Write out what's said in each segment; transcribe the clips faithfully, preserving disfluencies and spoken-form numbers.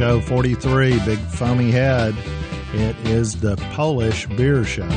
Show forty-three, Big Foamy Head. It is the Polish Beer Show.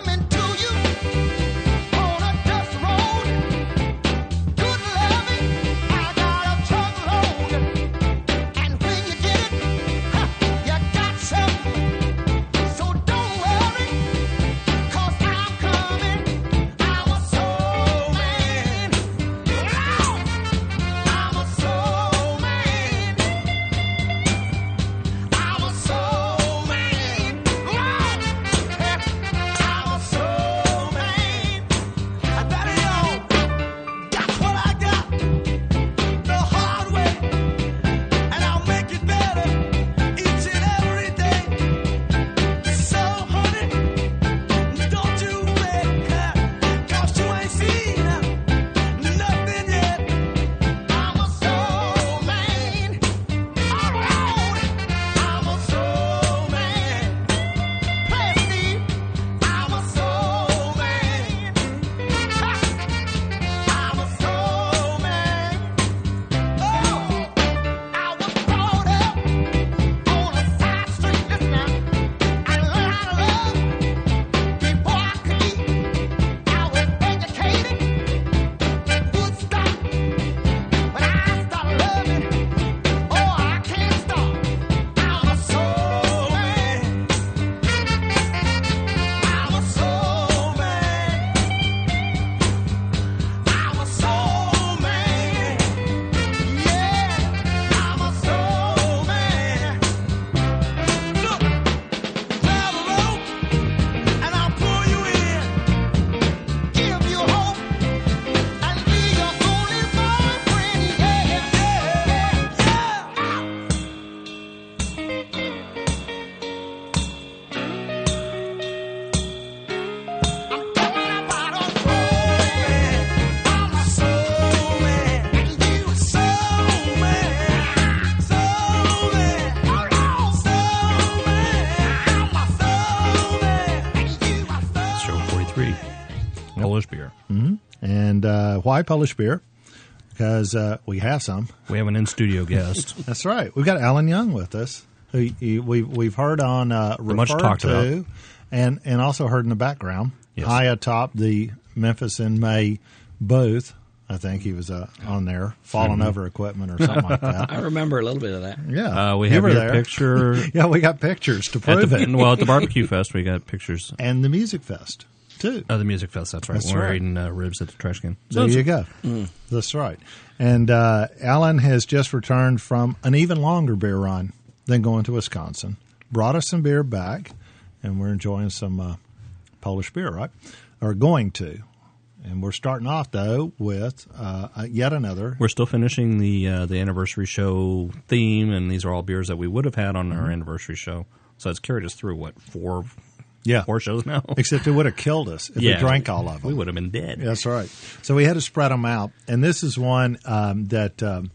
Why Polish beer? Because uh, we have some. We have an in-studio guest. That's right. We've got Alan Young with us, who you, we've, we've heard on uh, Referred much talked to, about. and, and also heard in the background, yes. high atop the Memphis in May booth. I think he was uh, on there, falling mm-hmm. over equipment or something like that. I remember a little bit of that. Yeah. Uh, we you have were your there. picture. Yeah, we got pictures to prove the, it. Well, at the Barbecue Fest, we got pictures. And the Music Fest. Too. Oh, the Music Fest, that's right. That's We're right. eating uh, ribs at the trash can. So there you go. Mm. That's right. And uh, Alan has just returned from an even longer beer run than going to Wisconsin. Brought us some beer back, and we're enjoying some uh, Polish beer, right? Or going to. And we're starting off, though, with uh, yet another. We're still finishing the uh, the anniversary show theme, and these are all beers that we would have had on mm-hmm. our anniversary show. So it's carried us through, what, four Yeah. Four shows now. Except it would have killed us if yeah, we drank all of them. We would have been dead. That's right. So we had to spread them out. And this is one um, that um,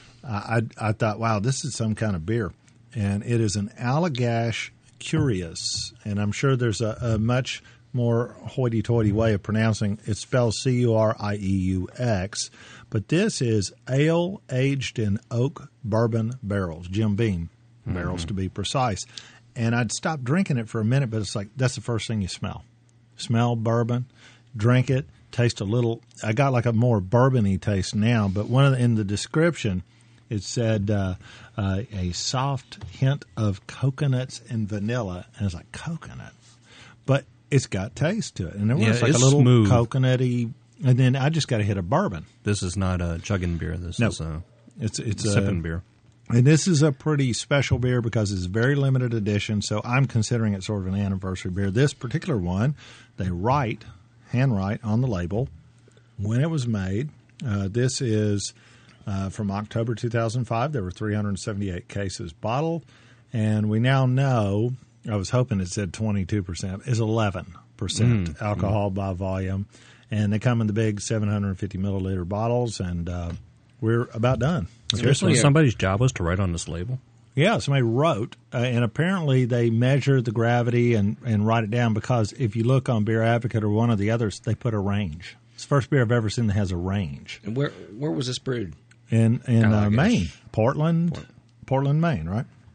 I, I thought, wow, this is some kind of beer. And it is an Allagash Curious. And I'm sure there's a, a much more hoity-toity way of pronouncing it. It spells C U R I E U X. But this is ale aged in oak bourbon barrels, Jim Beam barrels mm-hmm. to be precise. And I'd stop drinking it for a minute, but it's like that's the first thing you smell. Smell bourbon, drink it, taste a little. I got like a more bourbon-y taste now, but one of the, in the description it said uh, uh, a soft hint of coconuts and vanilla, and it's like coconut, but it's got taste to it, and it was yeah, like a little smooth. coconutty. And then I just got to hit a bourbon. This is not a chugging beer. This no, is a it's it's a a sipping beer. And this is a pretty special beer because it's very limited edition, so I'm considering it sort of an anniversary beer. This particular one, they write, handwrite on the label when it was made. Uh, this is uh, from October two thousand five. There were three hundred seventy-eight cases bottled, and we now know, I was hoping it said twenty-two percent, is eleven percent mm, alcohol mm. by volume. And they come in the big seven hundred fifty milliliter bottles, and uh, we're about done. Seriously, somebody's job was to write on this label? Yeah, somebody wrote, uh, and apparently they measured the gravity and, and write it down because if you look on Beer Advocate or one of the others, they put a range. It's the first beer I've ever seen that has a range. And where where was this brewed? In in uh, Allagash. Maine, Portland, Port- Portland, Maine, right?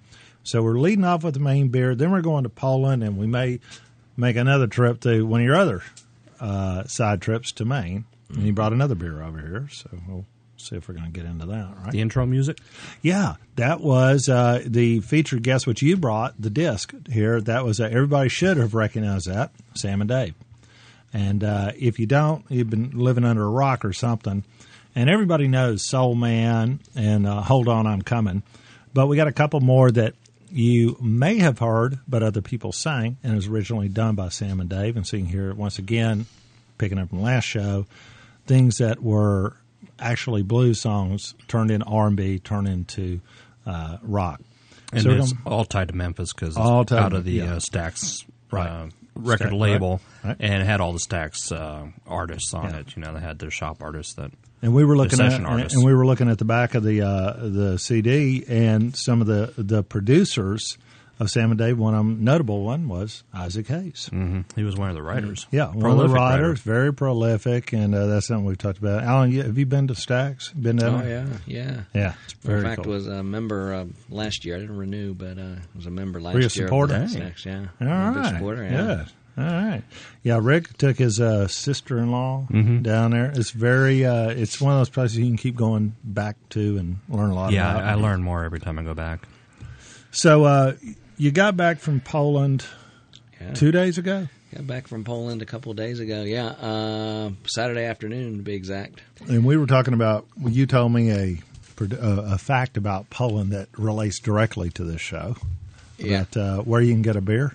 So we're leading off with the main beer. Then we're going to Poland, and we may make another trip to one of your other uh, side trips to Maine. And you brought another beer over here, so we'll see if we're going to get into that, right? The intro music? Yeah, that was uh, the featured guest, which you brought, the disc here. That was, uh, everybody should have recognized that, Sam and Dave. And uh, if you don't, you've been living under a rock or something. And everybody knows Soul Man and uh, Hold On, I'm Coming. But we got a couple more that you may have heard, but other people sang, and it was originally done by Sam and Dave. And so you can hear it once again, picking up from the last show, things that were actually blues songs turned into R and B, turned into uh, rock. And so it's gonna, all tied to Memphis because it's all tied out to, of the yeah. uh, Stax Right. uh, record Stax, label, right, right. and it had all the Stax uh, artists on Yeah. it. You know, they had their shop artists that. And we were looking at, session and, artists. and we were looking at the back of the uh, the C D, and some of the the producers of Sam and Dave. One of them, notable one, was Isaac Hayes. Mm-hmm. He was one of the writers. Yeah, one Prolific of the writers, writer. very prolific, and uh, that's something we've talked about. Alan, you, have you been to Stax? Been down Oh there? yeah, yeah. Yeah, it's very In fact, cool. was a member uh, last year. I didn't renew, but uh, was a member last Were you a year. supporter? Of the Dang. Stax, yeah, All I'm a right. big supporter. Yeah. Yeah. All right. Yeah, Rick took his uh, sister-in-law Mm-hmm. down there. It's very, uh, it's one of those places you can keep going back to and learn a lot Yeah, about. I, I learn more every time I go back. So uh, you got back from Poland Yeah. two days ago? Got back from Poland a couple of days ago. Yeah, uh, Saturday afternoon to be exact. And we were talking about, well, you told me a, a fact about Poland that relates directly to this show. Yeah. About uh, where you can get a beer.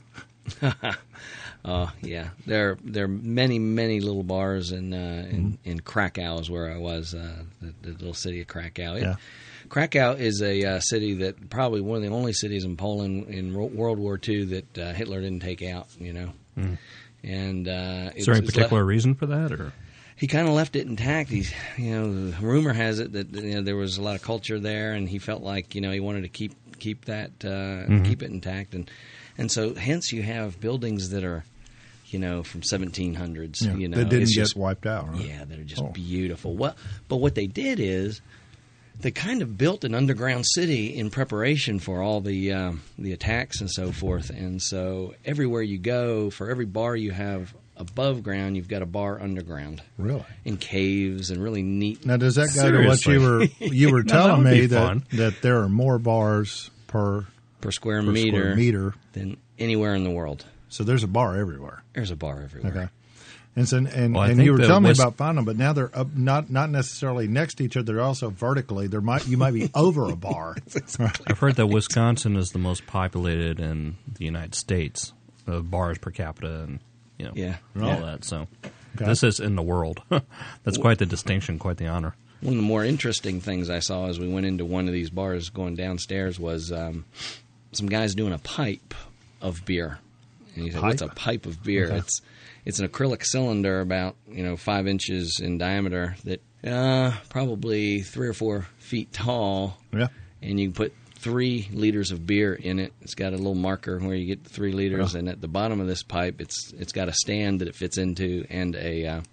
Uh, yeah, there there are many many little bars in uh, in, in Krakow is where I was, uh, the, the little city of Krakow. It, Yeah. Krakow is a uh, city that probably one of the only cities in Poland in Ro- World War Two that uh, Hitler didn't take out. You know, Mm. and uh, Is there any it's particular le- reason for that, or he kind of left it intact. He's, you know, the rumor has it that you know there was a lot of culture there, and he felt like you know he wanted to keep keep that uh, Mhm. keep it intact, and and so hence you have buildings that are, you know, from seventeen hundreds. Yeah, You know, that didn't it's get just, wiped out, right? yeah, that are just Oh. beautiful. Well, but what they did is they kind of built an underground city in preparation for all the um, the attacks and so forth. And so everywhere you go, for every bar you have above ground, you've got a bar underground Really? in caves and really neat. Now, does that go to what you were you were No, that telling would me be that, fun. that there are more bars per, Per square per meter, square meter? than anywhere in the world. So there's a bar everywhere. There's a bar everywhere. Okay. And so, and, Well, I and think you were the telling me Wis- about finding them, but now they're up, not not necessarily next to each other. They're also vertically. There might you might be over a bar. I've heard that Wisconsin is the most populated in the United States of bars per capita, and you know, Yeah. all Yeah. that. So Okay. this is in the world. That's quite the distinction, quite the honor. One of the more interesting things I saw as we went into one of these bars going downstairs was um, some guys doing a pipe of beer. And you said, "What's a Pipe? pipe of beer?" Okay. It's it's an acrylic cylinder about you know five inches in diameter that uh, probably three or four feet tall, Yeah. and you can put three liters of beer in it. It's got a little marker where you get the three liters, Yeah. and at the bottom of this pipe, it's it's got a stand that it fits into and a uh,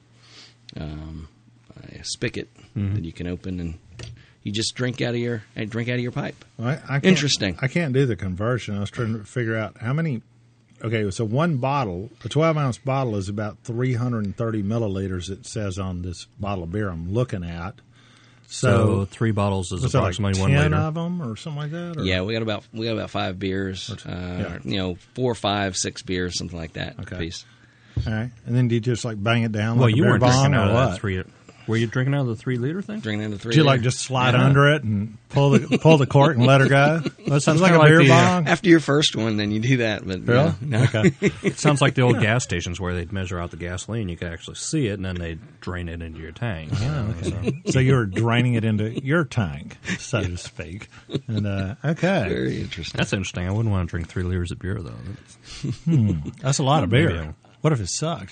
um, a spigot Mm-hmm. that you can open, and you just drink out of your uh, drink out of your pipe. Well, I, I can't, Interesting. I can't do the conversion. I was trying to figure out how many. Okay, so one bottle, a twelve ounce bottle, is about three hundred thirty milliliters. It says on this bottle of beer I'm looking at. So, So, three bottles is was that like approximately one ten liter. of them or something like that? Or? Yeah, we got about we got about five beers. Uh, yeah. You know, four, five, six beers, something like that. Okay. A piece. All right, and then do you just like bang it down Well, like you a beer weren't bong drinking or out of what? that three. Were you drinking out of the three liter thing? Drinking into three. Did you like liter. just slide Yeah. under it and pull the pull the cork and let her go? That sounds like a kinda like beer the, uh, bong. After your first one, then you do that. But Really? no, no. Okay. It sounds like the old gas stations where they'd measure out the gasoline. You could actually see it, and then they'd drain it into your tank. You know, so. So you were draining it into your tank, so to speak. And uh, okay, Very interesting. That's interesting. I wouldn't want to drink three liters of beer, though. that's a lot of Maybe beer. I'll- What if it sucked?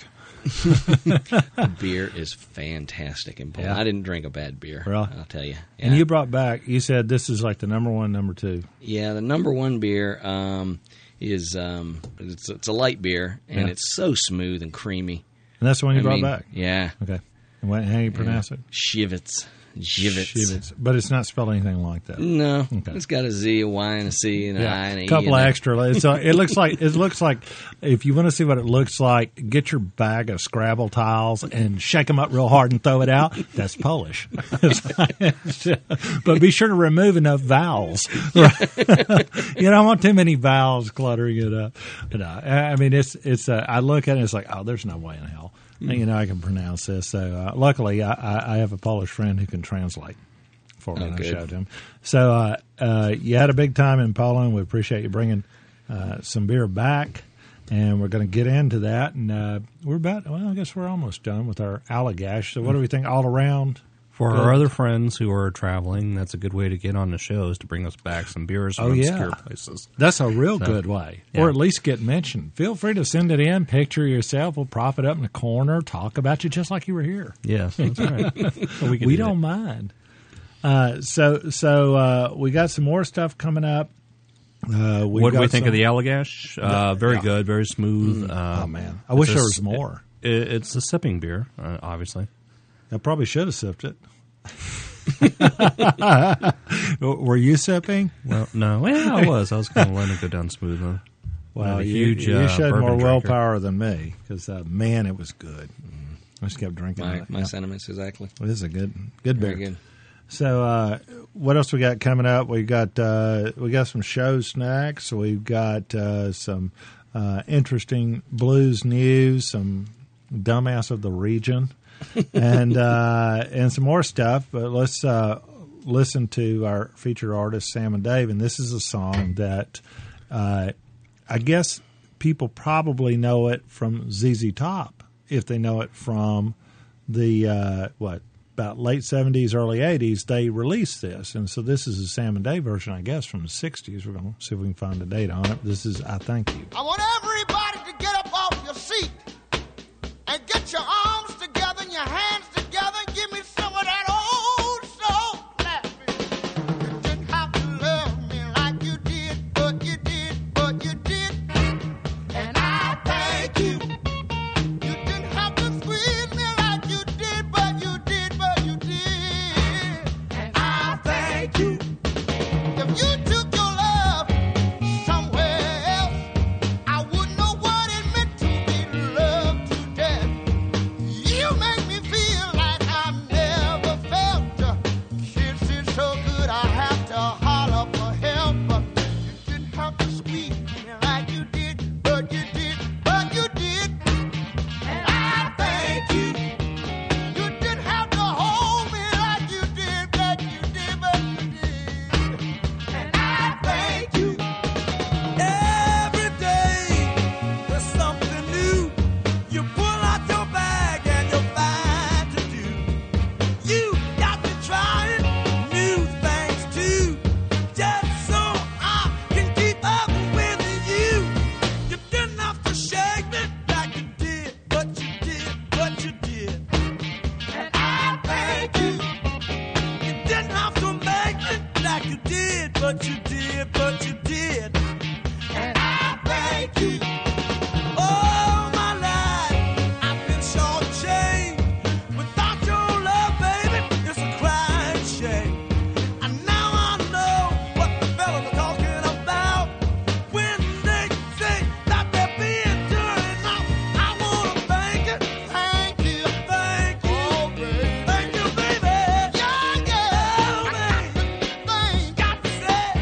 Beer is fantastic in Poland. Yeah. I didn't drink a bad beer. Really? I'll tell you. And Yeah. you brought back. You said this is like the number one, number two. Yeah, the number one beer um, is um, it's, it's a light beer, and Yeah. it's so smooth and creamy. And that's the one you I brought mean, back. Yeah, Okay. And what, how do you pronounce it? Shivets. Jivets. Jivets. But it's not spelled anything like that. No, Okay. it's got a Z, a Y, and a C, and an I, and an A E. couple in of it. extra. It's, uh, it looks like it looks like if you want to see what it looks like, get your bag of Scrabble tiles and shake them up real hard and throw it out. That's Polish. But be sure to remove enough vowels. You don't want too many vowels cluttering it up. But, uh, I mean, it's it's. Uh, I look at it, and it's like, oh, there's no way in hell. You know, I can pronounce this. So uh, luckily, I, I, I have a Polish friend who can translate for me. Oh, and I good. showed him. So uh, uh, you had a big time in Poland. We appreciate you bringing uh, some beer back, and we're going to get into that. And uh, we're about, well, I guess we're almost done with our Allagash. So what do we think all around? For Good. our other friends who are traveling, that's a good way to get on the show is to bring us back some beers from Oh, yeah. obscure places. That's a real So, good way. yeah. Or at least get mentioned. Feel free to send it in. Picture yourself. We'll prop it up in the corner. Talk about you just like you were here. Yes, that's right. So we can We do don't that. mind. Uh, so so uh, we got some more stuff coming up. Uh, we've What do we got think some- of the Allagash? Uh, very yeah. good, very smooth. Uh, Oh, man. I wish it's there a was s- more. It, it's a sipping beer, uh, obviously. I probably should have sipped it. Were you sipping? Well, no, well, I was. I was kind of letting it go down smoothly. Well, Not a you, huge, you uh, showed bourbon more drinker. willpower than me because, uh, man, it was good. I just kept drinking My, it. my Yeah. sentiments, exactly. This is a good, good beer. Very good. So, uh, what else we got coming up? We got uh, we got some show snacks. We've got uh, some uh, interesting blues news, some dumbass of the region, and uh, and some more stuff. But let's uh, listen to our featured artist Sam and Dave, and this is a song that uh, I guess people probably know it from Z Z Top if they know it from the uh, what. About late seventies, early eighties, they released this. And so this is a Sam and Dave version, I guess, from the sixties. We're going to see if we can find a date on it. This is I Thank You. I want everybody to get up off your seat and get your arms together and your hands together and give me some of that old soul clapping. You didn't have to love me like you did, but you did, but you did. And I thank you. You didn't have to squeeze me like you did, but you did, but you did. And I thank you. If you took your love somewhere else, I wouldn't know what it meant to be loved to death. You make me feel like I never felt. Kiss it so good I have to holler for help. You didn't have to squeeze me like you did, but you did, but you did. And I thank you. You didn't have to hold me like you did, but you did, but you did. And I thank you. Every day there's something new. You pull out your bag and you find to do. You got me trying new things too, just so I can keep up with you. You didn't have to shake me like you did, but you did, but you did. And I thank you. You didn't have to make me like you did, but you did, but you did. And I thank you. All my life I've been shortchanged. Without your love, baby, it's a crying shame. And now I know what the fellas are talking about when they say that they're being turned off. I wanna thank you, Thank you. thank you, Oh, baby. thank you, baby. Yeah, yeah. Oh, man. Thank Got to say.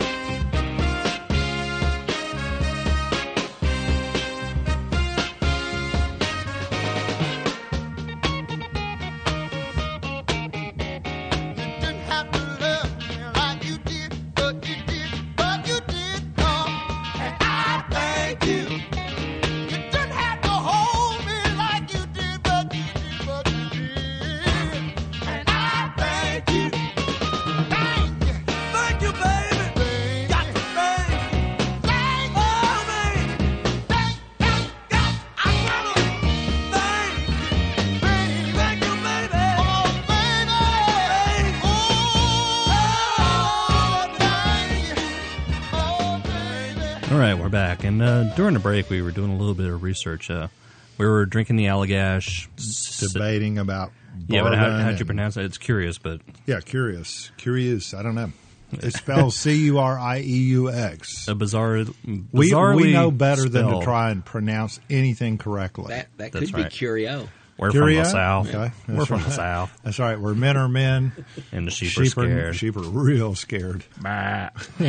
You didn't have to love me like you did, but you did, but you did. No. And I thank you. You didn't have to hold me like you did, but you did, but you did. And I thank you. Thank you. Thank you, baby. Baby. Got to thank you. Thank you. Oh, man. Thank, thank, thank. I wanna thank you. Baby. Thank you, baby. Oh, baby. Oh, thank you. Oh, baby. All right, we're back. And uh, during the break, we were doing a little bit of research. Uh, we were drinking the Allagash. s- Debating about Yeah, but how, bourbon how'd you and- pronounce it? It's curious, but Yeah, curious. Curious. I don't know. It spells C U R I E U X. a bizarre, We, bizarrely we know better than to spelled. try and pronounce anything correctly. That that That's could be right. curio. We're Curio? from the South. Okay, We're that's from the right. South, That's right. Where men are men. and the sheep, are scared. sheep are real scared. Bah.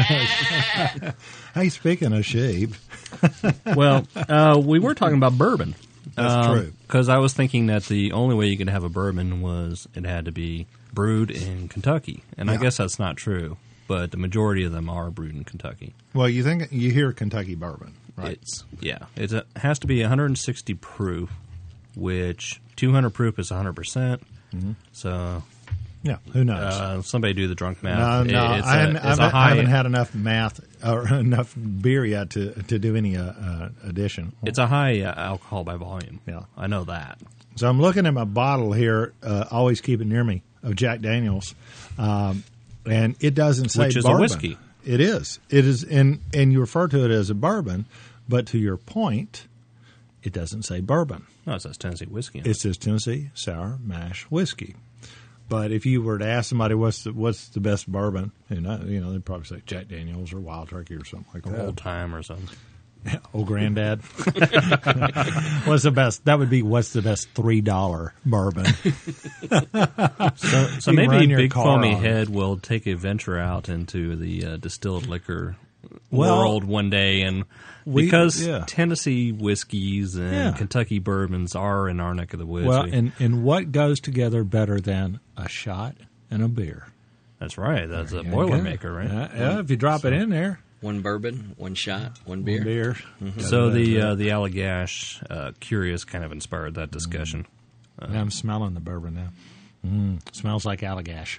Hey, speaking of sheep, Well, uh, we were talking about bourbon. That's true. Because I was thinking that the only way you could have a bourbon was it had to be brewed in Kentucky. And I Yeah. guess that's not true. But the majority of them are brewed in Kentucky. well, you think you hear Kentucky bourbon, right? It's yeah, it's a, it has to be one hundred sixty proof, which two hundred proof is one hundred percent. Mm-hmm. So Yeah, who knows? uh, somebody do the drunk no, math. no, It- it's I, a, haven't, it's I a haven't- I high. haven't had enough math or enough beer yet to to do any uh, uh, addition. It's a high uh, alcohol by volume. Yeah. I know that. So I'm looking at my bottle here. Uh, always keep it near me of Jack Daniels, um, and it doesn't say Which is a bourbon. whiskey. It is. It is, and and you refer to it as a bourbon, but to your point, it doesn't say bourbon. No, it says Tennessee whiskey. On It says Tennessee Sour Mash Whiskey. But if you were to ask somebody what's the, what's the best bourbon, you know, you know, they'd probably say Jack Daniels or Wild Turkey or something like it. that. Old time or something. Old Granddad. What's the best? That would be what's the best three dollar bourbon? So, so You maybe run your Big car Foamy on. Head will take a venture out into the uh, distilled liquor Well, world one day, and we- because yeah. Tennessee whiskeys and Yeah. Kentucky bourbons are in our neck of the woods. Well, we- and and what goes together better than a shot and a beer? that's right. That's a There you go. Boilermaker, right? Yeah, yeah, if you drop it in there, One bourbon, one shot, one beer. one beer. So the uh, the Allagash uh, Curious kind of inspired that discussion. Yeah, I'm smelling the bourbon now. Mm, smells like Allagash.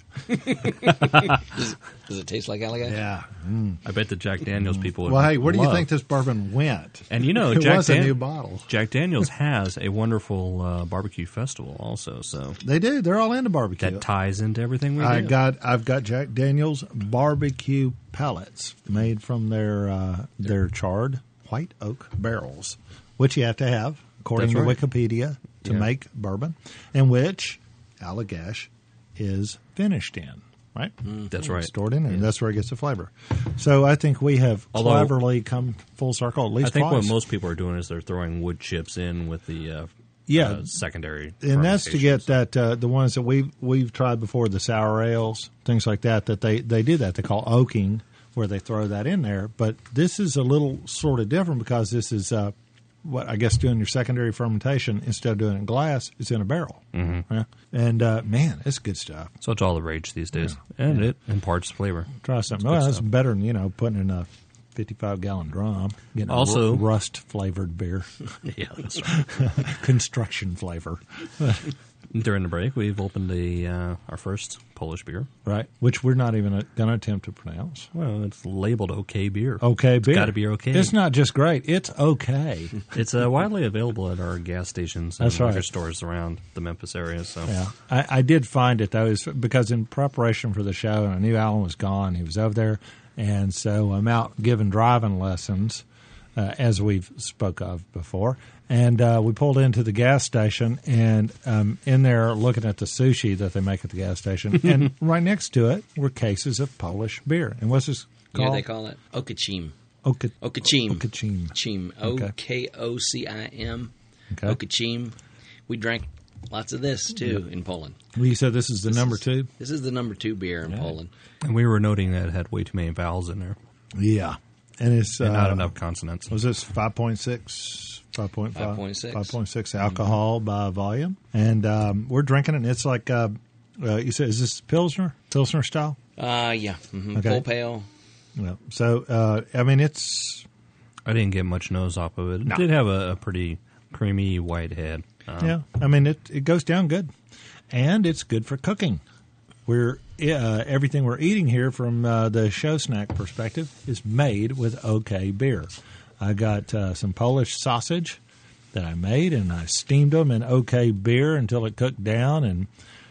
Does it taste like alligator? Yeah. I bet the Jack Daniels people would Well, hey, where do you love- think this bourbon went? And you know, it Jack was a Dan- new bottle. Jack Daniels has a wonderful uh, barbecue festival also, so They do. They're all into barbecue. that ties into everything we I do. got. I've got Jack Daniels barbecue pellets made from their uh, their charred white oak barrels, which you have to have according That's to right. Wikipedia to Yeah. make bourbon, and which Allagash is finished in. Right, That's right. stored in there. And that's where it gets the flavor. So I think we have Although- cleverly come full circle at least I think twice. what most people are doing is they're throwing wood chips in with the uh, Yeah. uh, secondary, and that's to fermentation. get that uh, the ones that we've we've tried before, the sour ales, things like that. That they they do that. They call oaking, where they throw that in there. But this is a little sort of different because this is uh, what I guess doing your secondary fermentation instead of doing it in glass. It's in a barrel, mm-hmm. yeah. And uh, man, it's good stuff. So it's all the rage these days, and it imparts flavor. Try something. good Well, that's stuff. better than you know putting in a fifty-five gallon drum, getting Also- a rust flavored beer, Yeah, that's right. construction flavor, During the break, we've opened a uh, our first Polish beer. right? Which we're not even going to attempt to pronounce. Well, it's labeled OK beer. Okay, beer. gotta be okay. It's not just great; it's okay. It's uh, widely available at our gas stations and That's right. liquor stores around the Memphis area. So Yeah, I, I did find it though, is because in preparation for the show, and I knew Alan was gone. He was over there, and so I'm out giving driving lessons, uh, as we've spoke of before. And uh, we pulled into the gas station, and um, in there looking at the sushi that they make at the gas station, and right next to it were cases of Polish beer. And what's this You know called? what they call it? Okachim. Oka- Okachim. Okachim. Chim. Okay. O K O C I M. Okay. Okachim. We drank lots of this, too, in Poland. Well, you said this is the This number is- two? This is the number two beer in Yeah. Poland. and we were noting that it had way too many vowels in there Yeah. And it's and not uh, enough consonants. Was this five point six, five point five? five point six. five point six alcohol by volume. And um, we're drinking it, and it's like, uh, uh, you said, is this Pilsner? Pilsner style? Uh, yeah. hmm Okay. Full pale. Yeah. So, uh, I mean, it's, I didn't get much nose off of it. It No. did have a, a pretty creamy white head. Um, yeah, I mean, it, it goes down good. And it's good for cooking. We're uh, everything we're eating here from uh, the show snack perspective is made with OK beer. I got uh, some Polish sausage that I made, and I steamed them in OK beer until it cooked down, and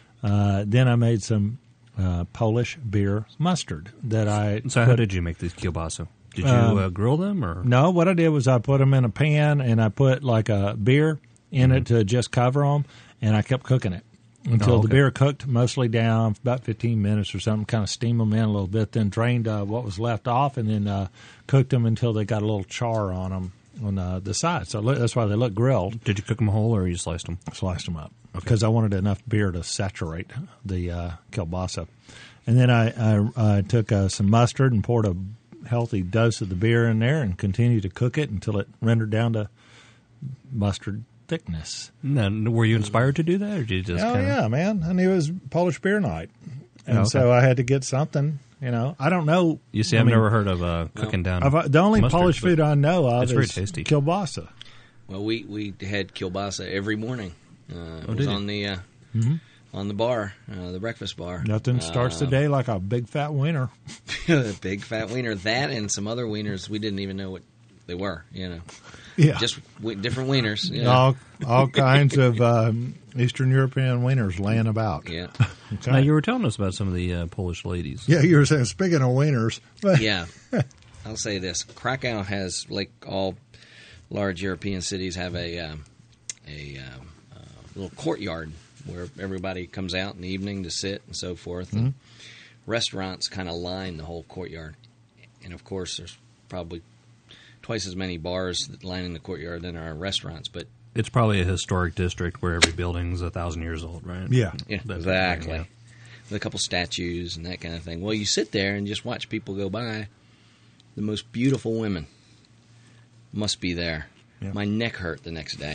uh, then I made some uh, Polish beer mustard that I So how put- did you make these kielbasa? Did you Um, uh, grill them or? No, what I did was I put them in a pan, and I put like a beer in it to just cover them, and I kept cooking it. until Oh, the okay. beer cooked mostly down for about fifteen minutes or something, kind of steam them in a little bit, then drained uh, what was left off, and then uh, cooked them until they got a little char on them on uh, the side. So lo- that's why they look grilled. Did you cook them whole or you sliced them? Sliced them up because I wanted enough beer to saturate the uh, kielbasa. And then I, I, I took uh, some mustard and poured a healthy dose of the beer in there and continued to cook it until it rendered down to mustard thickness. No, were you inspired to do that, or did you just? Oh kinda... yeah, man! I knew it was Polish beer night, and Oh, okay. so I had to get something. You know, I don't know. You see, I I've mean, never heard of uh, cooking down. I've, the only mustard, Polish but food I know of it's is very tasty. kielbasa. Well, we, we had kielbasa every morning. Uh, it Oh, was did you? on the uh, on the bar, uh, the breakfast bar. Nothing starts the Uh, day like a big fat wiener. big fat wiener. That and some other wieners we didn't even know what they were. You know, Yeah, just w- different wieners. You know. all all kinds of um, Eastern European wieners laying about. Yeah, Okay. Now you were telling us about some of the uh, Polish ladies. Yeah, you were saying, speaking of wieners, yeah. I'll say this: Krakow has, like all large European cities, have a um, a um, uh, little courtyard where everybody comes out in the evening to sit and so forth. And restaurants kind of line the whole courtyard, and of course, there's probably twice as many bars that lining the courtyard than there are restaurants. But It's probably a historic district where every building's a thousand years old, right? yeah, yeah, That's exactly. yeah. With a couple statues and that kind of thing. Well, you sit there and just watch people go by. The most beautiful women must be there. Yeah. My neck hurt the next day.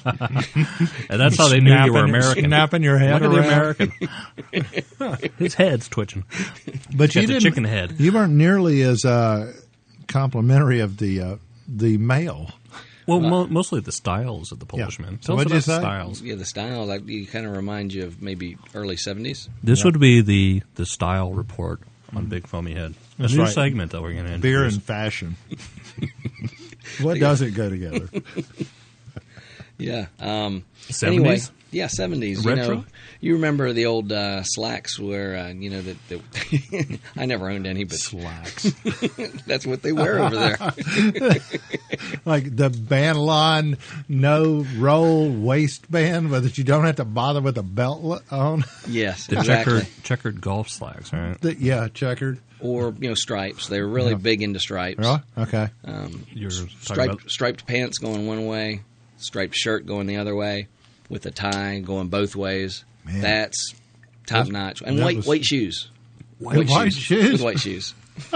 And that's how they knew you were Snapping- American. snapping your head Look at the around. American. His head's twitching. But you Got the didn't. chicken head. You weren't nearly as uh, complimentary of the uh, the male. Well, mo- mostly the styles of the Polish Yeah. men. So Tell us what'd you about the say? styles. Yeah, the style, like, you kind of remind you of maybe early seventies. This would be the, the style report on Big Foamy Head. A That's new right. segment that we're going to introduce. Beer and fashion. What doesn't go together? Yeah. Um, seventies? Anyway, yeah, seventies. You Retro? know, you remember the old uh, slacks where, uh, you know, that, that I never owned any, but Slacks. that's what they wear over there. Like the Banlon no roll waistband, but that you don't have to bother with a belt lo- on. Yes, The exactly. checkered, checkered golf slacks, right? The- yeah, checkered. Or, you know, stripes. They were really Yeah. big into stripes. Really? Okay. Um, You're talking striped, about striped pants going one way, striped shirt going the other way, with a tie going both ways. Man. That's top notch. And that white was- white shoes. White, white shoes. With white shoes.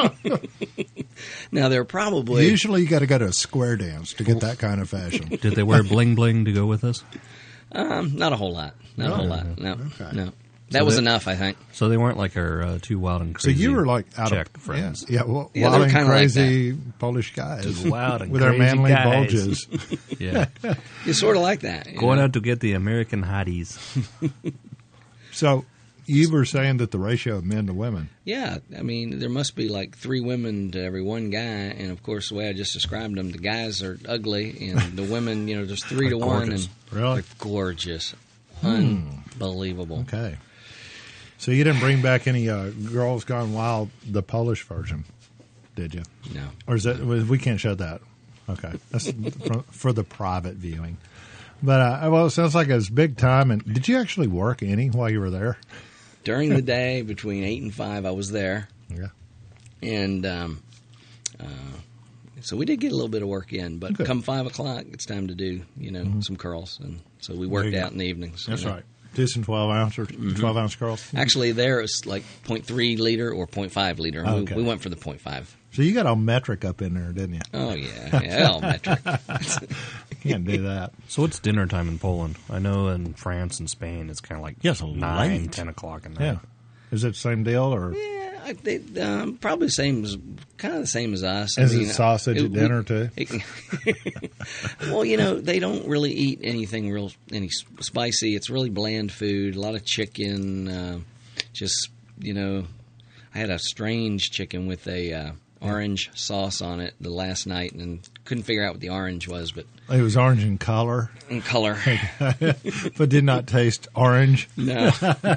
Now, they're probably... Usually, you got to go to a square dance to get that kind of fashion. Did they wear bling bling to go with this? Um, not a whole lot. Not a No? whole lot. No, Okay. no. That was they- enough, I think. So they weren't like our uh, two wild and So crazy. you were like out Czech of friends. Yeah, yeah, well, Yeah, wild they're and kinda like crazy Polish guys Two wild and with their crazy manly guys. bulges. Yeah, It's sort of like that. you going know? out to get the American hotties. So you were saying that the ratio of men to women. Yeah, I mean, there must be like three women to every one guy, and of course, the way I just described them, the guys are ugly, and the women, you know, there's three to one, gorgeous. and Really? they're gorgeous, unbelievable. Okay. So you didn't bring back any uh, Girls Gone Wild, the Polish version, did you? No, Or is that we can't show that? Okay, that's for, for the private viewing. But uh, well, it sounds like it was big time. And did you actually work any while you were there? during the day between eight and five, I was there, Yeah. and um, uh, so we did get a little bit of work in. But Good. come five o'clock, it's time to do you know some curls, and so we worked you out go. in the evenings. That's you know. right. Do some twelve ounce or twelve ounce curls. Actually, there it's like point three liter or point five liter. Okay. We, we went for the point five. So you got all metric up in there, didn't you? Oh yeah, yeah, all metric. You can't do that. So what's dinner time in Poland? I know in France and Spain it's kind of like Yes, nine, late. ten o'clock at night. Yeah. Is it the same deal or Yeah, I, they, um, probably the same as kind of the same as us. I is mean, it sausage it- at we- dinner too? it- well, you know, they don't really eat anything real any s- spicy. It's really bland food. A lot of chicken. Uh, just you know, I had a strange chicken with a uh, orange sauce on it the last night, and couldn't figure out what the orange was, but It was orange in color, in color, but did not taste orange. no.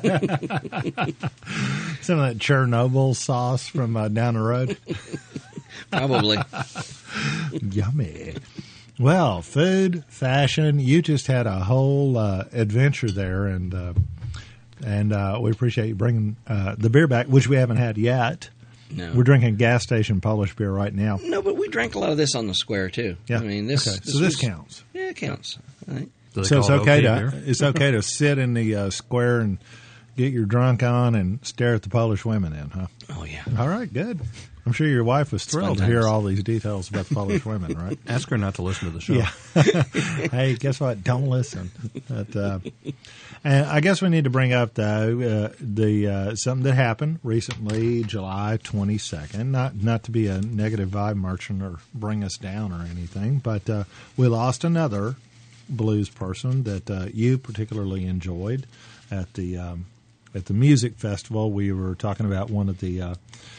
Some of that Chernobyl sauce from uh, down the road. Probably. Yummy. Well, food, fashion, you just had a whole uh, adventure there. And uh, And uh, we appreciate you bringing uh, the beer back, which we haven't had yet. No. We're drinking gas station Polish beer right now. No, but we drank a lot of this on the square too. Yeah. I mean, this. Okay. this so this was- counts. Yeah, it counts. I think. Do they So it's call it okay to beer? it's okay to sit in the uh, square and get your drunk on and stare at the Polish women in, huh? Oh yeah. All right, good. I'm sure your wife was thrilled to fun hear times. all these details about the Polish women, right? Ask her not to listen to the show. Yeah. Hey, guess what? Don't listen. But, uh, and I guess we need to bring up though uh, the uh, something that happened recently, July twenty-second. Not not to be a negative vibe merchant or bring us down or anything, but uh, we lost another blues person that uh, you particularly enjoyed at the um, at the music festival. We were talking about one of the. Uh,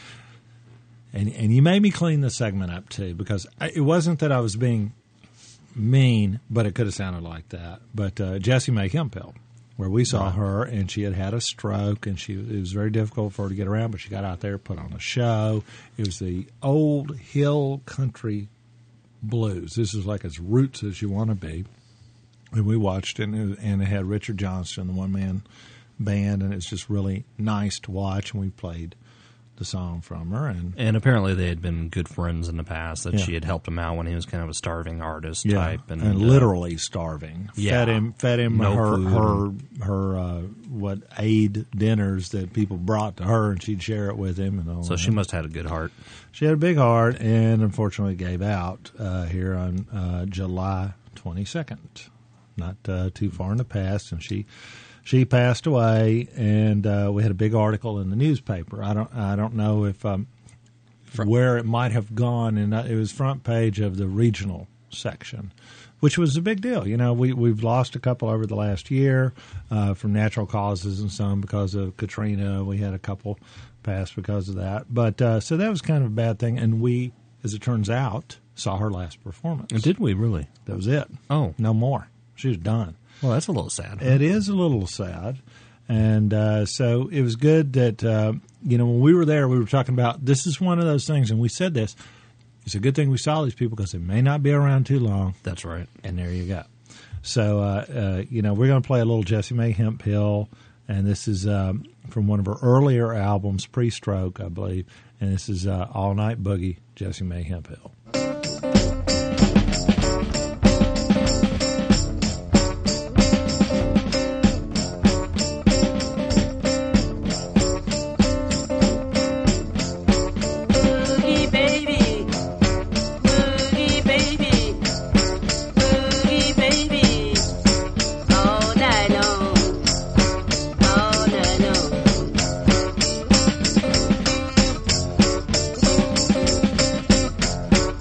And and you made me clean the segment up too, because I, it wasn't that I was being mean, but it could have sounded like that. But uh, Jessie Mae Hemphill, where we saw her, and she had had a stroke, and she it was very difficult for her to get around, but she got out there, put on a show. It was the old hill country blues. This is like as roots as you want to be. And we watched it, and it, and it had Richard Johnston, the one man band, and it's just really nice to watch. And we played the song from her, and And apparently they had been good friends in the past, that Yeah. she had helped him out when he was kind of a starving artist yeah, type. And, and uh, literally starving. yeah. Fed him, fed him No her food. her her uh, what aid dinners that people brought to her, and she'd share it with him. And all So that. she must have had a good heart. She had a big heart, and unfortunately gave out uh, here on uh, July twenty-second, not uh, too far in the past, and she she passed away. And uh, we had a big article in the newspaper. I don't I don't know if um, where it might have gone, and it was front page of the regional section, which was a big deal. You know, we we've lost a couple over the last year uh, from natural causes, and some because of Katrina. We had a couple pass because of that, but uh, so that was kind of a bad thing. And we, as it turns out, saw her last performance. Did we really? That was it. Oh. No more. She was done. Well, that's a little sad. It is a little sad. And uh, so it was good that, uh, you know, when we were there, we were talking about this is one of those things, and we said this, it's a good thing we saw these people because they may not be around too long. That's right. And there you go. So, uh, uh, you know, we're going to play a little Jessie Mae Hemphill, and this is um, from one of her earlier albums, pre-stroke, I believe, and this is uh, All Night Boogie, Jessie Mae Hemphill. Boogie baby, boogie baby, boogie baby, all night long, all night long.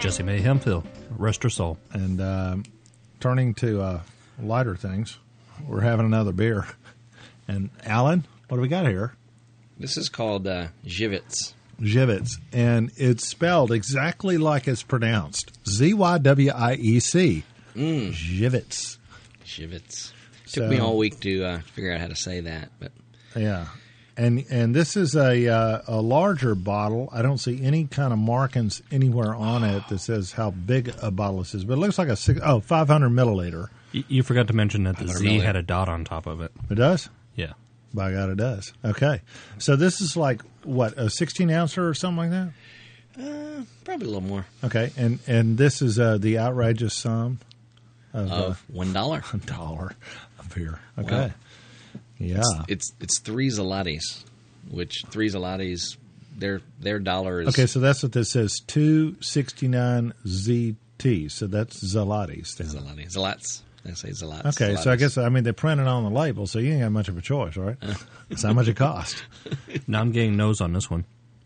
Jesse May Hemphill. Rest her soul. And um, turning to uh, lighter things, we're having another beer. And Alan, what do we got here? This is called uh, Zivitz. Zivitz, and it's spelled exactly like it's pronounced. Z Y W I E C. Mm. Zivitz. Zivitz. So- Took me all week to uh, figure out how to say that, but Yeah. And and this is a uh, a larger bottle. I don't see any kind of markings anywhere on it that says how big a bottle this is. But it looks like a six, oh, five hundred milliliter. Y- You forgot to mention that the I Z remember. had a dot on top of it. It does? Yeah. By God, it does. Okay. So this is like, what, a sixteen ouncer or something like that? uh, probably a little more. Okay. And, and this is uh, the outrageous sum of uh, Of one dollar. a dollar of beer. Okay. Wow. Yeah. It's it's three zlotys, which three zlotys, their their dollar is Okay, so that's what this says, two sixty-nine Z T. So that's zlotys. then. zloty. Zlots. I say zlots. Okay, so I guess, I mean, they print it on the label, so you ain't got much of a choice, right? That's how much it costs. Now I'm getting nose on this one.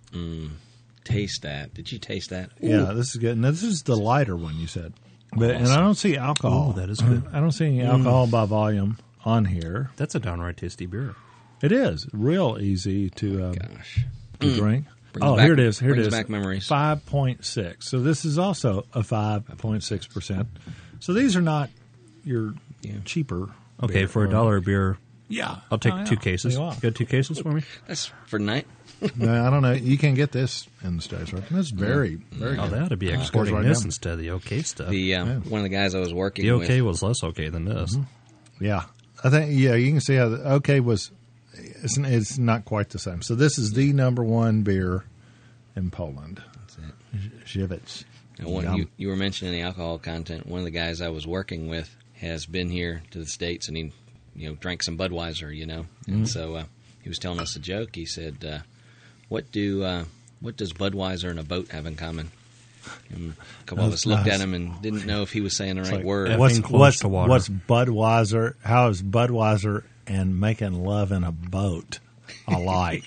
Taste that. Did you taste that? Yeah, this is good. Now, this is the lighter one, you said. But And I don't see alcohol. Ooh, that is good. I don't see any alcohol by volume on here. That's a downright tasty beer. It is real easy to, uh, Gosh. to drink. Brings Oh, back- here it is. Here it brings is. back memories. five point six. So this is also a five point six percent. So these are not your Yeah. cheaper. Okay, beer. for a dollar a beer, Yeah. I'll take Oh, yeah. two cases. You You are. got two cases for me? That's for night. No, I don't know. You can get this in the States, right? That's very, very Oh, good. they ought to be Uh, exporting goes right this down. instead of the OK stuff. The uh, Yeah. one of the guys I was working the OK with. was less OK than this. Yeah. I think, yeah, you can see how the OK was, it's, it's not quite the same. So this is the number one beer in Poland. That's it. Zivitz. And one, Yum. you, you were mentioning the alcohol content. One of the guys I was working with has been here to the States, and he, you know, drank some Budweiser, you know. Mm-hmm. And so uh, he was telling us a joke. He said, uh, "What do uh, what does Budweiser and a boat have in common?" And a couple of That's us looked nice. at him and didn't know if he was saying the right Like, word. F- What's, close what's, to water. what's Budweiser? How is Budweiser and making love in a boat alike?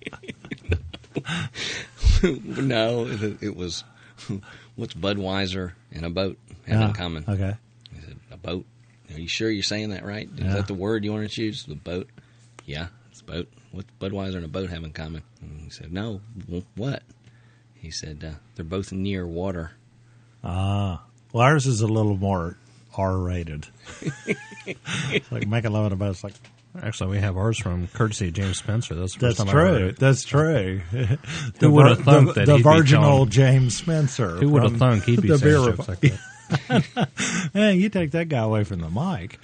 No, it, it was what's Budweiser and a boat have Ah, in common. Okay. He said, "A boat." Are you sure you're saying that right? Is Yeah. that the word you want to choose? The boat? Yeah, it's boat. What Budweiser and a boat have in common? And he said, "No, w- what?" He said, uh, "They're both near water." Ah. Well, ours is a little more R-rated. It's like making love in a boat. It's like, Actually, we have ours from courtesy of James Spencer. That's the first that's time I heard true. it. That's true. Who would have the, thunk the, that the he'd be virginal telling- James Spencer? Who would have from thunk he'd be the saying beer jokes Rep- like that? Man, you take that guy away from the mic.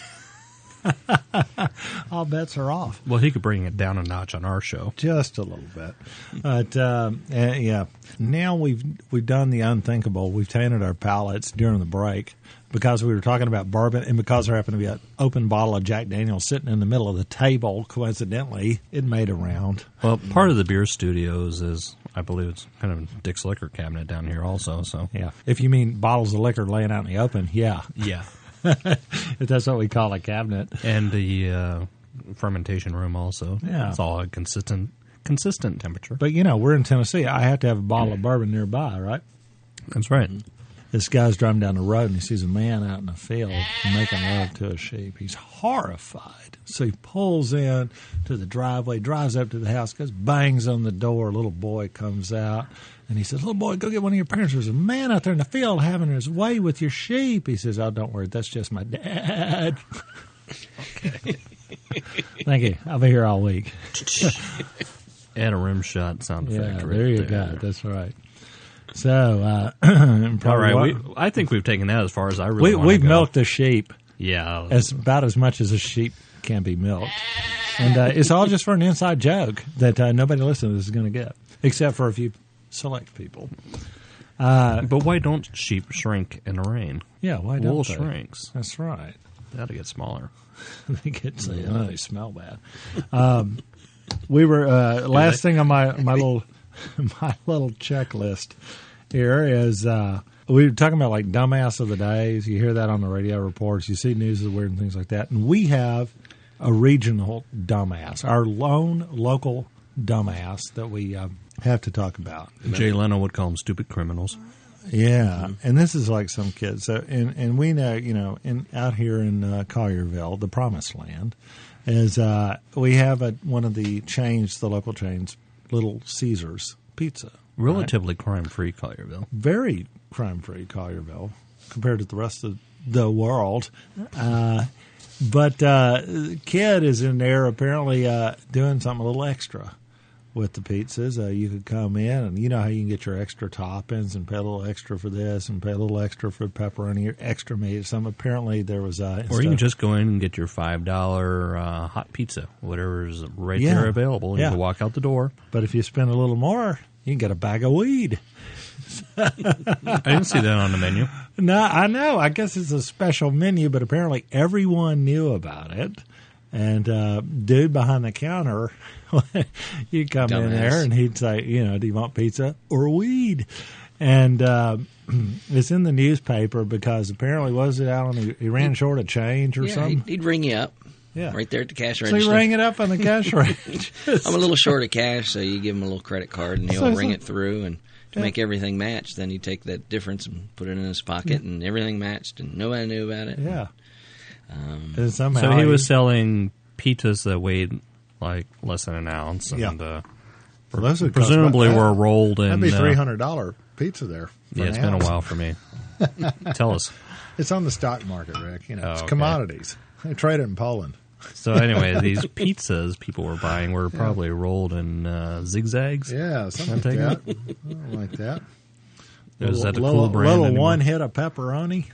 All bets are off. Well, he could bring it down a notch on our show. Just a little bit, but um, uh, yeah. Now we've we've done the unthinkable. We've tainted our palates during the break because we were talking about bourbon, and because there happened to be an open bottle of Jack Daniel's sitting in the middle of the table. Coincidentally, it made a round. Well, part of the beer studios is, I believe, it's kind of Dick's liquor cabinet down here also. So Yeah, if you mean bottles of liquor laying out in the open, yeah, yeah, if that's what we call a cabinet. and the uh, fermentation room also. Yeah. It's all a consistent consistent temperature. But you know, we're in Tennessee. I have to have a bottle of bourbon nearby, right? That's right. This guy's driving down the road and he sees a man out in the field making love to a sheep. He's horrified. So he pulls in to the driveway, drives up to the house, goes, bangs on the door. A little boy comes out and he says, "Little boy, go get one of your parents. There's a man out there in the field having his way with your sheep." He says, "Oh, don't worry. That's just my dad." Okay. Thank you. I'll be here all week. Add a rim shot sound Yeah, effect. there right you there. go. That's right. So, uh, All probably right, what- we, I think we've taken that as far as I really we, want we've to go. milked a sheep. Yeah, As about as much as a sheep can be milked, and uh, it's all just for an inside joke that uh, nobody listening to this is going to get, except for a few select people. but why don't sheep shrink in the rain? Yeah, why don't Wool they? shrinks. That's right. They ought to get smaller. They get to, oh, they smell bad. Um, we were uh, last thing on my my little my little checklist here is uh, we were talking about like dumbass of the days. You hear that on the radio reports. You see news of weird and things like that. And we have a regional dumbass, our lone local dumbass that we uh, have to talk about. Jay Leno would call them stupid criminals. Yeah, and this is like some kids. So, and and we know, you know, in out here in uh, Collierville, the Promised Land, is uh, we have a, one of the chains, the local chains, Little Caesars Pizza. Relatively crime-free Collierville. Very crime-free Collierville compared to the rest of the world. Uh, but uh, kid is in there apparently uh, doing something a little extra with the pizzas. Uh, you could come in, and you know how you can get your extra toppings and pay a little extra for this and pay a little extra for pepperoni or extra meat. Some apparently there was uh, Or you can just go in and get your five dollar uh, hot pizza, whatever's right Yeah. there available. And Yeah. You can walk out the door. But if you spend a little more, you can get a bag of weed. I didn't see that on the menu. No, I know. I guess it's a special menu, but apparently everyone knew about it. And uh, dude behind the counter, you'd come in Dumbass. there and he'd say, you know, do you want pizza or weed? And uh, it's in the newspaper because apparently, was it out on the, he ran short of change or Yeah, something? he'd, he'd ring you up Yeah. right there at the cash So register. he rang it up on the cash register. I'm a little short of cash, so you give him a little credit card, and he'll So- ring so- it through. And to Yeah. make everything match, then you take that difference and put it in his pocket, and everything matched, and nobody knew about it. Yeah. Um, And somehow So he was selling pizzas that weighed like less than an ounce. And, Yeah. uh, Well, those would cost presumably about were that. rolled in. That'd be uh, three hundred dollars pizza there. for Yeah, an it's been a ounce. while for me. Tell us. It's on the stock market, Rick. You know, Oh, it's okay. commodities. They trade it in Poland. So anyway, these pizzas people were buying were probably rolled in uh, zigzags. Yeah, something I'm like taking that. Something like that. Is that a little, cool brand little anymore? one hit of pepperoni.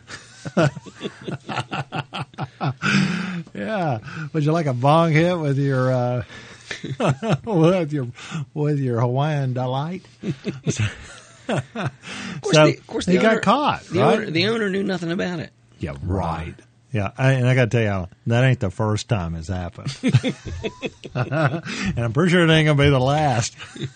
Yeah. Would you like a bong hit with your uh, with your with your Hawaiian delight? So, of course, so the, of course, the he owner, got caught, The, right? owner, the owner knew nothing about it. Yeah, right. Yeah, I, and I got to tell you, Alan, that ain't the first time it's happened, and I'm pretty sure it ain't gonna be the last.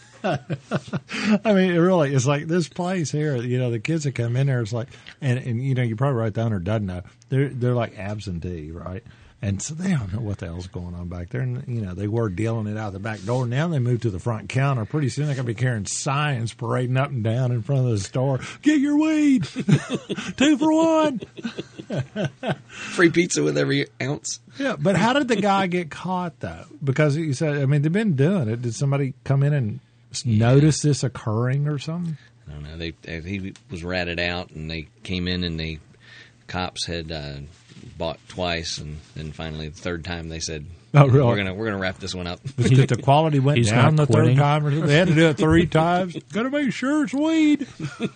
I mean, it really, it's like this place here. You know, the kids that come in there, it's like, and, and you know, you probably right the owner doesn't know. They're they're like absentee, right? And so they don't know what the hell's going on back there. And, you know, they were dealing it out the back door. Now they moved to the front counter. Pretty soon they're going to be carrying signs parading up and down in front of the store. Get your weed. Two for one. Free pizza with every ounce. Yeah, but how did the guy get caught, though? Because you said, I mean, they've been doing it. Did somebody come in and notice this occurring or something? I don't know. They, they he was ratted out, and they came in, and the cops had uh, bought twice, and then finally the third time they said, Oh, really? "We're gonna we're gonna wrap this one up." Did the quality went He's down not the third quitting. time? Or something? They had to do it three times. Got to make sure it's weed.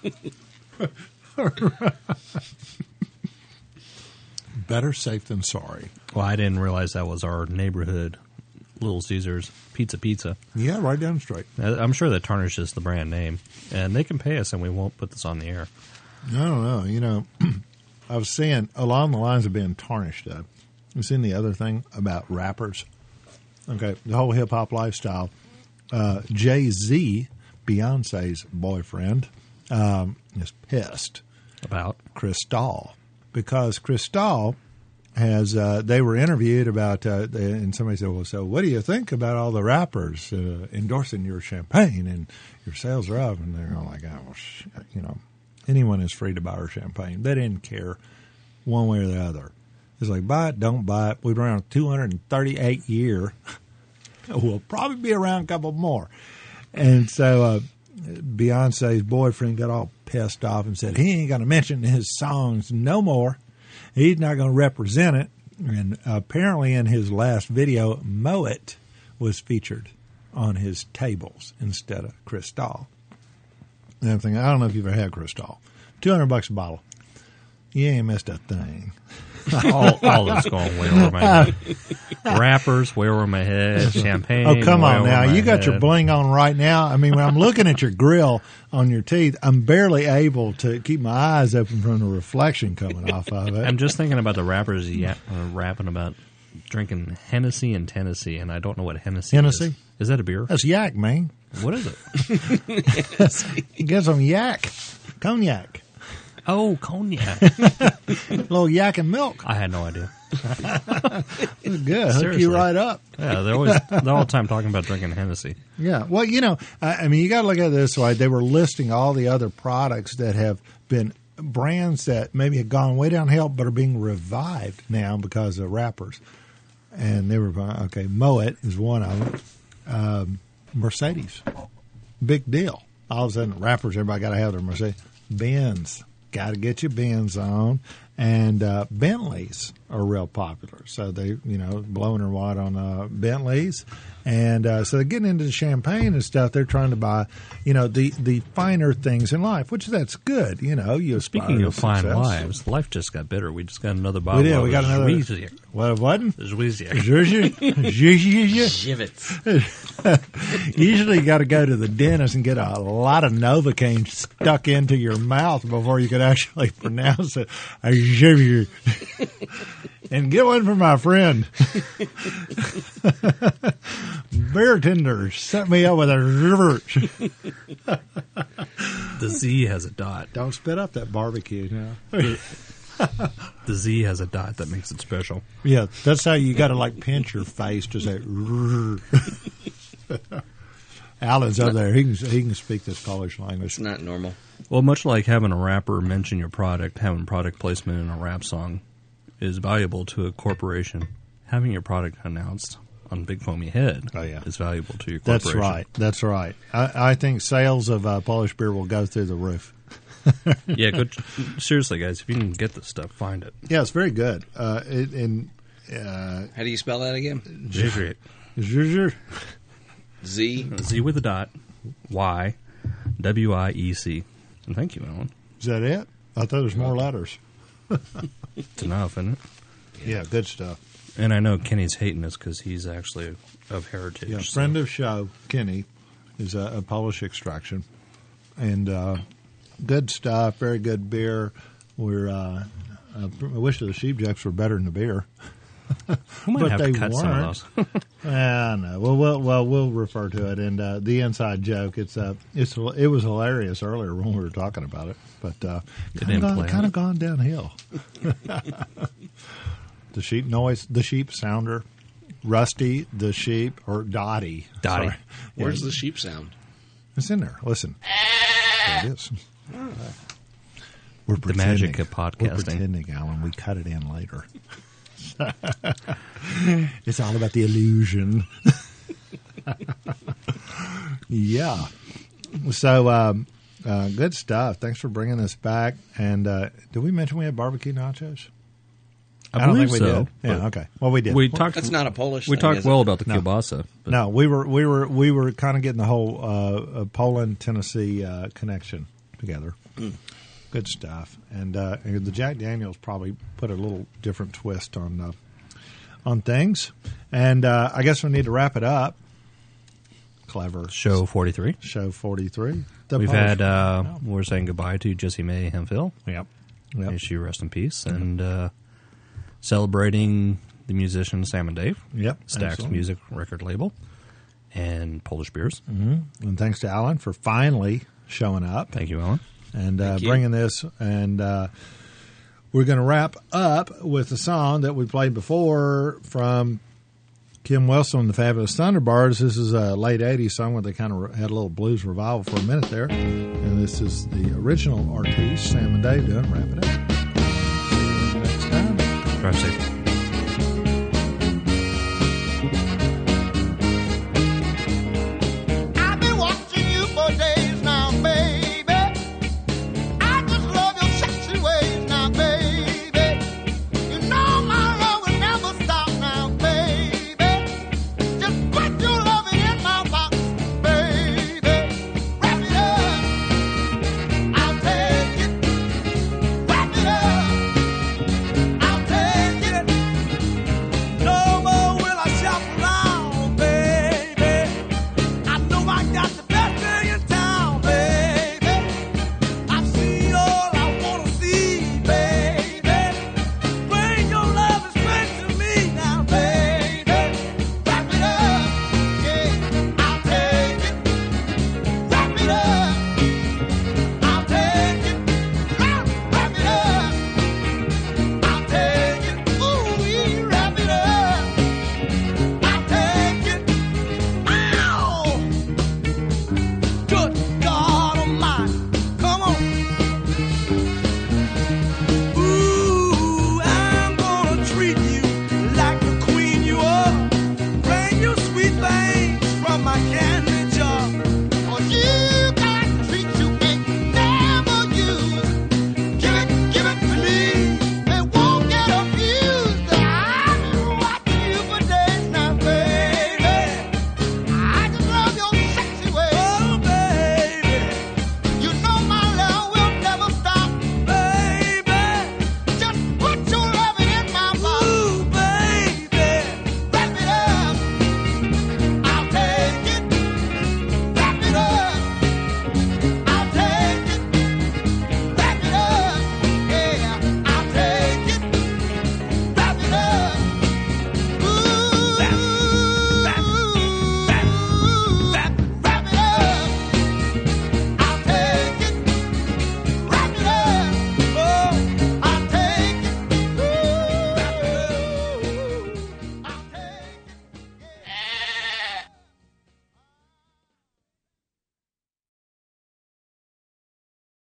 Better safe than sorry. Well, I didn't realize that was our neighborhood Little Caesars Pizza Pizza. Yeah, right down the street. Uh, I'm sure that tarnishes the brand name, and they can pay us, and we won't put this on the air. I don't know. You know, I was saying along the lines of being tarnished, though. I've seen the other thing about rappers. Okay, the whole hip hop lifestyle. Uh, Jay-Z, Beyonce's boyfriend, um, is pissed. About Cristal, because Cristal has uh, they were interviewed about uh, they, and somebody said, well, so what do you think about all the rappers uh, endorsing your champagne and your sales are up? And they're all like, oh, well, sh-, you know, anyone is free to buy our champagne. They didn't care one way or the other. It's like, buy it, don't buy it. We've been around two hundred thirty-eight year. We'll probably be around a couple more. And so uh, Beyonce's boyfriend got all pissed off and said he ain't going to mention his songs no more. He's not going to represent it. And apparently in his last video, Moet was featured on his tables instead of Cristal. And I'm thinking, I don't know if you've ever had Cristal. two hundred bucks a bottle. You ain't missed a thing. all, all that's going way over my head. Rappers, way over my head. Champagne. Oh, come way on over now. my You got your head. bling on right now. I mean, when I'm looking at your grill on your teeth, I'm barely able to keep my eyes open from the reflection coming off of it. I'm just thinking about the rappers ya- uh, rapping about drinking Hennessy in Tennessee, and I don't know what Hennessy, Hennessy? is. Is that a beer? That's yak, man. What is it? Get some yak. Cognac. Oh, cognac. A little yak and milk. I had no idea. Good. Hook Seriously. you right up. Yeah, they're always they're all the time talking about drinking Hennessy. Yeah. Well, you know, I, I mean, you got to look at it this way. They were listing all the other products that have been brands that maybe had gone way downhill but are being revived now because of wrappers. And they were, okay, Moet is one of them. Um, Mercedes. Big deal. All of a sudden, wrappers, everybody got to have their Mercedes. Benz. Got to get your Benz on. And uh, Bentleys are real popular. So they, you know, blowing their wad on uh, Bentleys. And uh, so they're getting into the champagne and stuff. They're trying to buy, you know, the, the finer things in life, which that's good. You know, you aspire Speaking to of fine success. lives, life just got bitter. We just got another bottle. We did. of We got another. Zwiesier. What? What? Zwiesier. Shivets. Usually you got to go to the dentist and get a lot of Novocaine stuck into your mouth before you could actually pronounce it. And get one for my friend. Beer tenders set me up with a river. The Z has a dot. Don't spit up that barbecue. Now. The Z has a dot that makes it special. Yeah, that's how you got to like pinch your face to say. Alan's up there. He can he can speak this Polish language. It's not normal. Well, much like having a rapper mention your product, having product placement in a rap song is valuable to a corporation. Having your product announced on Big Foamy Head Oh, yeah. is valuable to your That's corporation. right. That's right. I, I think sales of uh, Polish beer will go through the roof. Yeah, good. Seriously, guys, if you can get this stuff, find it. Yeah, it's very good. Uh, it, and uh, How do you spell that again? Zwiesier. zhuzh, Z. Z with a dot, Y, W I E C. And thank you, Alan. is that it? I thought there was more letters. It's enough, isn't it? Yeah, good stuff. And I know Kenny's hating us because he's actually of heritage. Yeah, so- friend of show, Kenny, is a, a Polish extraction, and uh, good stuff. Very good beer. We're. Uh, I wish the sheepjacks were better than the beer. We might but have they to cut some weren't. of those. I know. Well, well, well, we'll refer to it. And uh, the inside joke. It's uh, it's it was hilarious earlier when we were talking about it, but uh, kind didn't of gone, play kind out. of gone downhill. The sheep noise, the sheep sounder, Rusty, the sheep, or Dottie. Dottie. Sorry. Where's Yeah, the sheep sound? It's in there. Listen. There it is. We're The magic pretending. of podcasting. We're pretending, Alan. We cut it in later. It's all about the illusion. Yeah. So, um, uh, good stuff. Thanks for bringing this back. And uh, did we mention we had barbecue nachos? I, don't believe think we so. did. Yeah, but okay. Well, we did. We Well, talked. That's not a Polish We thing, talked is well it? about the No. kielbasa. But No, we were we were we were kind of getting the whole uh, uh, Poland Tennessee uh, connection together. Good stuff, and, uh, and the Jack Daniels probably put a little different twist on uh, on things. And uh, I guess we need to wrap it up. Clever show forty-three. show forty three. We've had. Uh, We're saying goodbye to Jessie Mae Hemphill. yep May yep she rest in peace. And uh, celebrating the musician Sam and Dave. yep. Stax Excellent. Music record label. And Polish beers. And thanks to Alan for finally showing up. Thank you, Alan. and uh, Thank you. bringing this. And uh, we're going to wrap up with a song that we played before from Kim Wilson and the Fabulous Thunderbirds. This is a late eighties song where they kind of had a little blues revival for a minute there. And this is the original artiste, Sam and Dave, doing Wrap It Up. Next time. Drive safe.